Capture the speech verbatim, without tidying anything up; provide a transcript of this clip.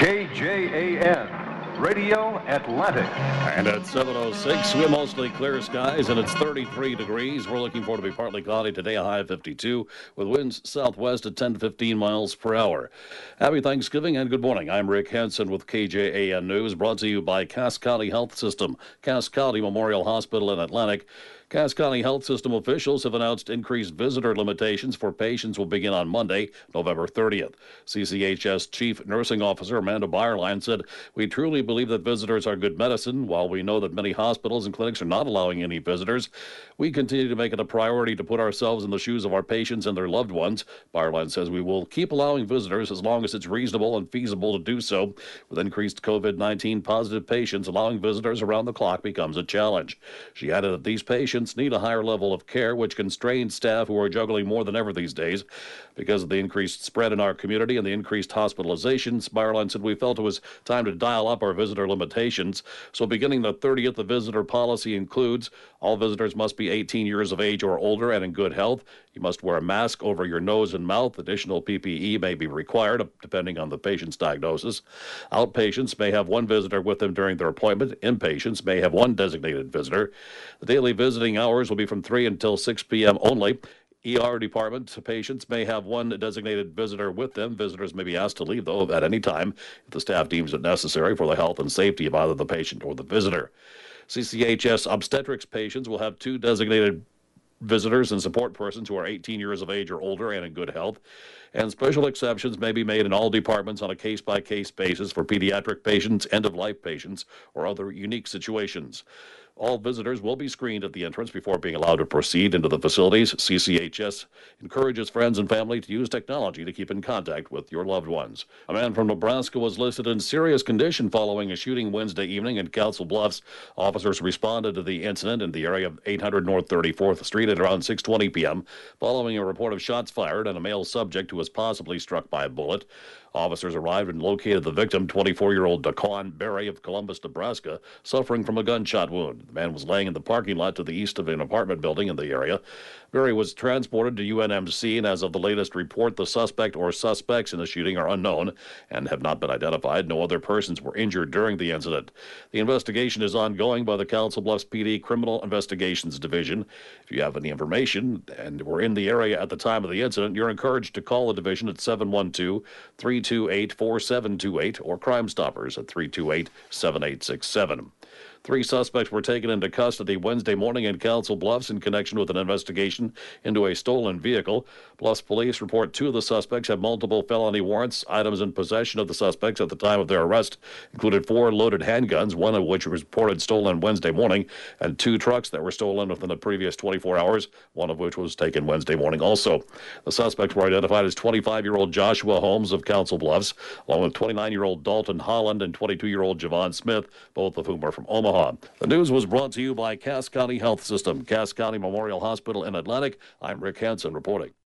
K J A N, Radio Atlantic. And at seven oh six, we're mostly clear skies, and it's thirty-three degrees. We're looking for it to be partly cloudy today, a high of fifty-two, with winds southwest at ten to fifteen miles per hour. Happy Thanksgiving and good morning. I'm Rick Hansen with K J A N News, brought to you by Cass County Health System, Cass County Memorial Hospital in Atlantic. Cass County Health System officials have announced increased visitor limitations for patients will begin on Monday, November thirtieth. C C H S Chief Nursing Officer Amanda Byerline said, "We truly believe that visitors are good medicine. While we know that many hospitals and clinics are not allowing any visitors, we continue to make it a priority to put ourselves in the shoes of our patients and their loved ones." Byerline says, "We will keep allowing visitors as long as it's reasonable and feasible to do so. With increased COVID nineteen positive patients, allowing visitors around the clock becomes a challenge." She added that these patients need a higher level of care, which constrains staff who are juggling more than ever these days. Because of the increased spread in our community and the increased hospitalizations, Byerline said, "We felt it was time to dial up our visitor limitations. So beginning the thirtieth, the visitor policy includes all visitors must be eighteen years of age or older and in good health. You must wear a mask over your nose and mouth. Additional P P E may be required, depending on the patient's diagnosis. Outpatients may have one visitor with them during their appointment. Inpatients may have one designated visitor. The daily visiting hours will be from three until six p.m. only. E R department patients may have one designated visitor with them. Visitors may be asked to leave, though, at any time if the staff deems it necessary for the health and safety of either the patient or the visitor. C C H S obstetrics patients will have two designated visitors and support persons who are eighteen years of age or older and in good health. And special exceptions may be made in all departments on a case-by-case basis for pediatric patients, end-of-life patients, or other unique situations. All visitors will be screened at the entrance before being allowed to proceed into the facilities. C C H S encourages friends and family to use technology to keep in contact with your loved ones. A man from Nebraska was listed in serious condition following a shooting Wednesday evening in Council Bluffs. Officers responded to the incident in the area of eight hundred North thirty-fourth Street at around six twenty p.m. following a report of shots fired and a male subject who was possibly struck by a bullet. Officers arrived and located the victim, twenty-four-year-old Daquan Berry of Columbus, Nebraska, suffering from a gunshot wound. The man was laying in the parking lot to the east of an apartment building in the area. Berry was transported to U N M C, and as of the latest report, the suspect or suspects in the shooting are unknown and have not been identified. No other persons were injured during the incident. The investigation is ongoing by the Council Bluffs P D Criminal Investigations Division. If you have any information and were in the area at the time of the incident, you're encouraged to call the division at seven one two, three two eight, four seven two eight or Crime Stoppers at three two eight, seven eight six seven. Three suspects were taken into custody Wednesday morning in Council Bluffs in connection with an investigation into a stolen vehicle. Bluffs police report two of the suspects have multiple felony warrants. Items in possession of the suspects at the time of their arrest included four loaded handguns, one of which was reported stolen Wednesday morning, and two trucks that were stolen within the previous twenty-four hours, one of which was taken Wednesday morning also. The suspects were identified as twenty-five-year-old Joshua Holmes of Council Bluffs, along with twenty-nine-year-old Dalton Holland and twenty-two-year-old Javon Smith, both of whom are from Omaha. The news was brought to you by Cass County Health System, Cass County Memorial Hospital in Atlantic. I'm Rick Hansen reporting.